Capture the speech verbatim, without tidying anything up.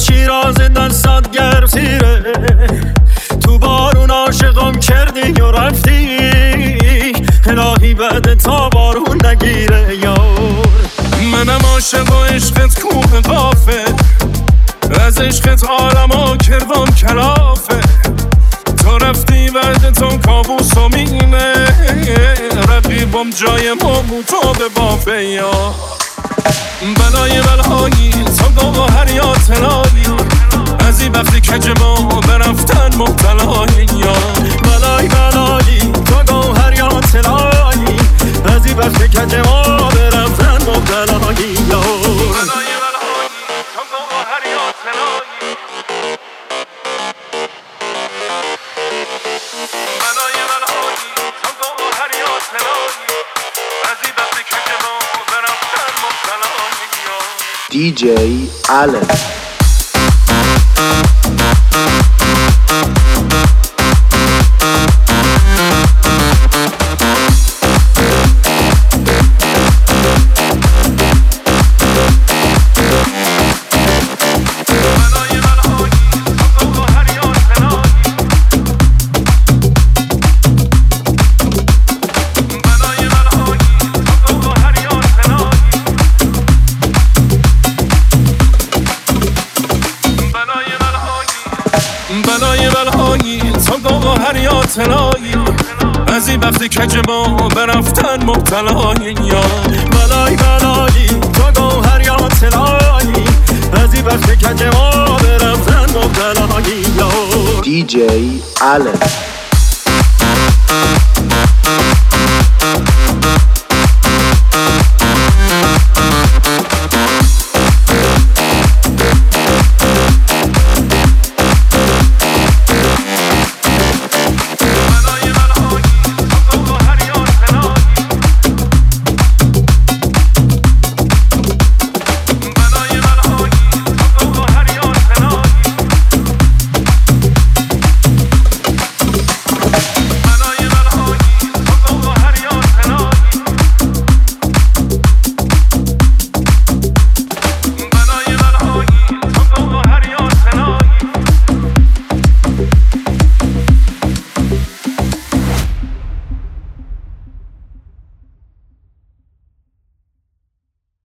شیراز دستات گرفتیره، تو بارون عاشقم کردی و رفتی، الهی بعد تا بارون نگیره یار. منم عاشق و عشقت کوه قافه، از عشقت عالمو کردم کلافه، تو رفتی بعد تو کابوس و مینه، رقیبم جای ما تو به بافه یا بلای بلایی تو گوهر یا طلایی، از این وقتی کج ما برفتن مبتلایی یا بلای بلایی تو گوهر یا طلایی، از این وقتی کج ما برفتن مبتلایی یا بلای بلایی تو گوهر یا طلایی، بلای بلایی تو گوهر یا طلایی، از این وقتی کج ما برفتن مبتلایی یا دی جی Allen. بلای بلایی تو گوهر یا طلایی، از این وقتی کج ما برفتن مبتلایی یا بلای بلایی تو گوهر یا طلایی، از این وقتی کج ما برفتن مبتلایی یا دی جی Allen.